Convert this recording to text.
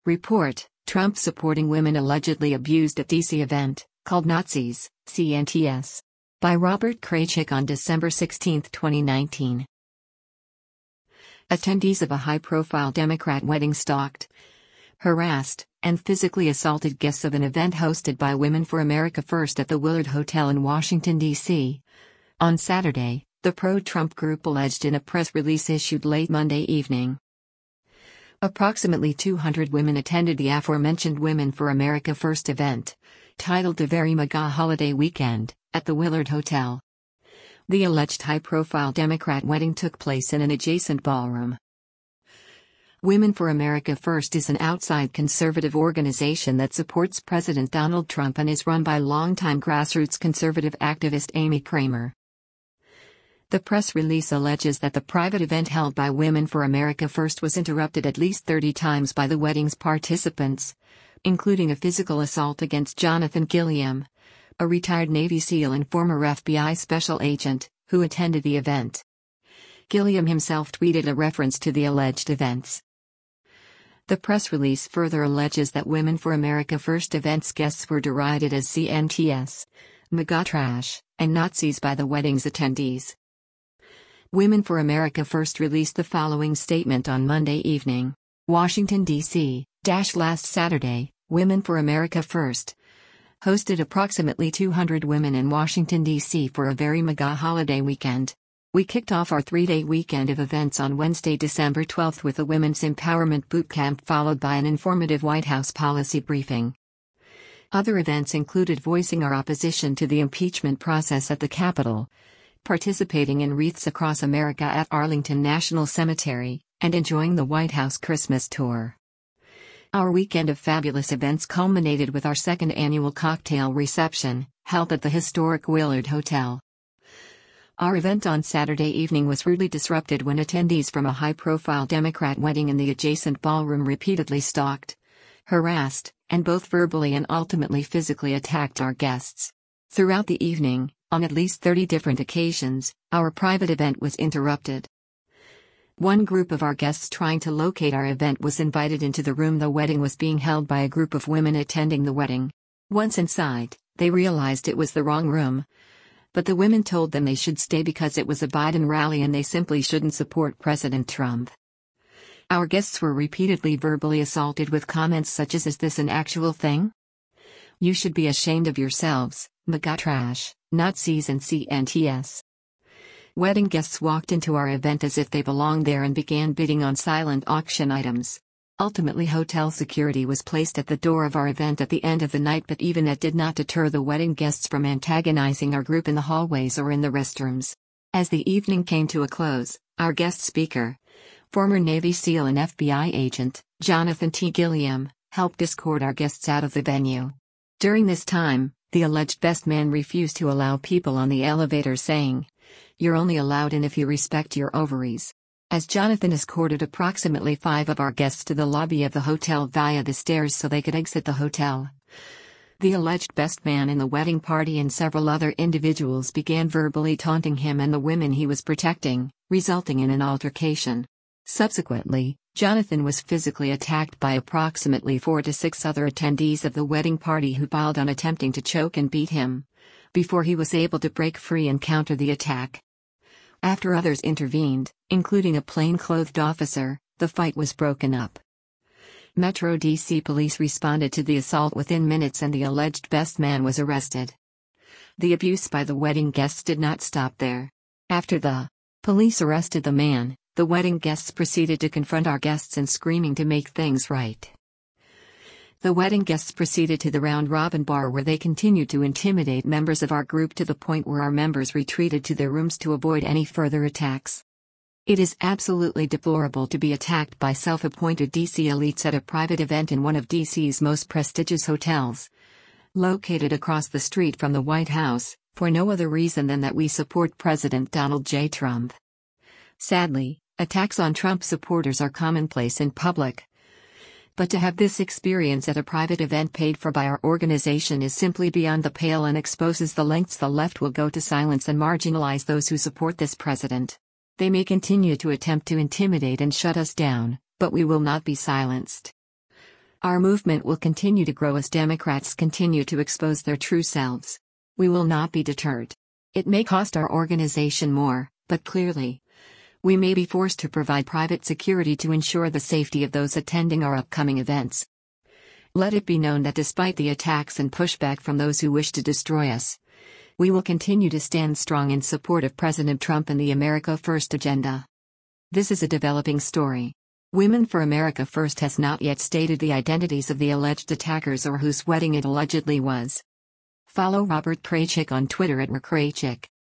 Report: Trump supporting women allegedly abused at DC event, called Nazis, CNTS. By Robert Kraychik on December 16, 2019. Attendees of a high-profile Democrat wedding stalked, harassed, and physically assaulted guests of an event hosted by Women for America First at the Willard Hotel in Washington, D.C. On Saturday, the pro-Trump group alleged in a press release issued late Monday evening. Approximately 200 women attended the aforementioned Women for America First event, titled The Very MAGA Holiday Weekend, at the Willard Hotel. The alleged high-profile Democrat wedding took place in an adjacent ballroom. Women for America First is an outside conservative organization that supports President Donald Trump and is run by longtime grassroots conservative activist Amy Kramer. The press release alleges that the private event held by Women for America First was interrupted at least 30 times by the wedding's participants, including a physical assault against Jonathan Gilliam, a retired Navy SEAL and former FBI special agent, who attended the event. Gilliam himself tweeted a reference to the alleged events. The press release further alleges that Women for America First event's guests were derided as CNTS, MAGA trash, and Nazis by the wedding's attendees. Women for America First released the following statement on Monday evening. Washington, D.C. Last Saturday, Women for America First hosted approximately 200 women in Washington, D.C. for a very MAGA holiday weekend. We kicked off our 3-day weekend of events on Wednesday, December 12 with a Women's Empowerment Boot Camp followed by an informative White House policy briefing. Other events included voicing our opposition to the impeachment process at the Capitol, participating in Wreaths Across America at Arlington National Cemetery, and enjoying the White House Christmas tour. Our weekend of fabulous events culminated with our second annual cocktail reception, held at the historic Willard Hotel. Our event on Saturday evening was rudely disrupted when attendees from a high-profile Democrat wedding in the adjacent ballroom repeatedly stalked, harassed, and both verbally and ultimately physically attacked our guests. Throughout the evening, on at least 30 different occasions, our private event was interrupted. One group of our guests trying to locate our event was invited into the room the wedding was being held by a group of women attending the wedding. Once inside, they realized it was the wrong room. But the women told them they should stay because it was a Biden rally and they simply shouldn't support President Trump. Our guests were repeatedly verbally assaulted with comments such as, "Is this an actual thing? You should be ashamed of yourselves, MAGA trash, Nazis and CNTS." Wedding guests walked into our event as if they belonged there and began bidding on silent auction items. Ultimately, hotel security was placed at the door of our event at the end of the night, but even that did not deter the wedding guests from antagonizing our group in the hallways or in the restrooms. As the evening came to a close, our guest speaker, former Navy SEAL and FBI agent, Jonathan T. Gilliam, helped escort our guests out of the venue. During this time, the alleged best man refused to allow people on the elevator, saying, "You're only allowed in if you respect your ovaries." As Jonathan escorted approximately 5 of our guests to the lobby of the hotel via the stairs so they could exit the hotel, the alleged best man in the wedding party and several other individuals began verbally taunting him and the women he was protecting, resulting in an altercation. Subsequently, Jonathan was physically attacked by approximately 4 to 6 other attendees of the wedding party who piled on, attempting to choke and beat him, before he was able to break free and counter the attack. After others intervened, including a plainclothed officer, the fight was broken up. Metro DC police responded to the assault within minutes and the alleged best man was arrested. The abuse by the wedding guests did not stop there. After the police arrested the man, the wedding guests proceeded to confront our guests and screaming to make things right. The wedding guests proceeded to the round-robin bar where they continued to intimidate members of our group to the point where our members retreated to their rooms to avoid any further attacks. It is absolutely deplorable to be attacked by self-appointed DC elites at a private event in one of DC's most prestigious hotels, located across the street from the White House, for no other reason than that we support President Donald J. Trump. Sadly, attacks on Trump supporters are commonplace in public. But to have this experience at a private event paid for by our organization is simply beyond the pale and exposes the lengths the left will go to silence and marginalize those who support this president. They may continue to attempt to intimidate and shut us down, but we will not be silenced. Our movement will continue to grow as Democrats continue to expose their true selves. We will not be deterred. It may cost our organization more, but clearly, we may be forced to provide private security to ensure the safety of those attending our upcoming events. Let it be known that despite the attacks and pushback from those who wish to destroy us, we will continue to stand strong in support of President Trump and the America First agenda. This is a developing story. Women for America First has not yet stated the identities of the alleged attackers or whose wedding it allegedly was. Follow Robert Kraychik on Twitter @RKraychik.